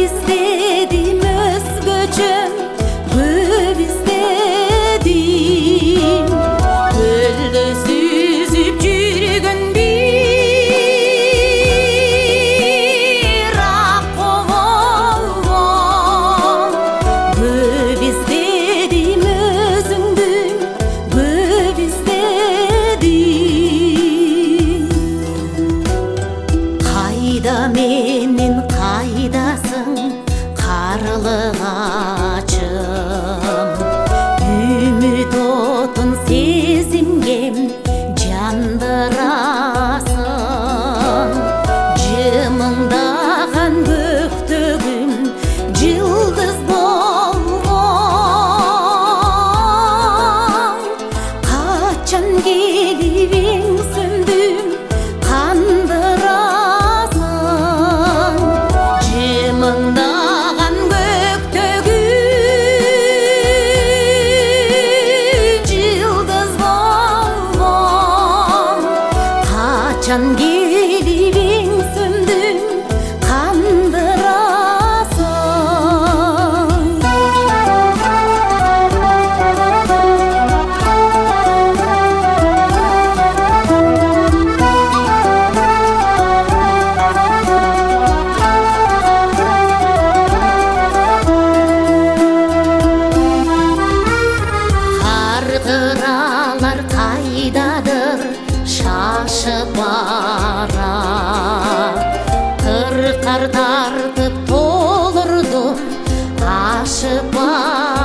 іздедім өзгөчө, көп іздедім. Көлді сүзіп жүрген бір аққуым. Көп іздедім өзіңді, көп іздедім. Қайда менен қайдасың, қарлығачым? Үміт отын сезімгем жандырасың. Жымыңдаған көктөгім жылдыз болғың. Қачан келіп ең сөндім қандырасың. Жымыңдаған көктөгім жылдыз болғың. Қачан келіп ең сөндім қандырасың. Қарғыралар қайдадыр шашып бара. Қырқар тартып толырдым ашып бара.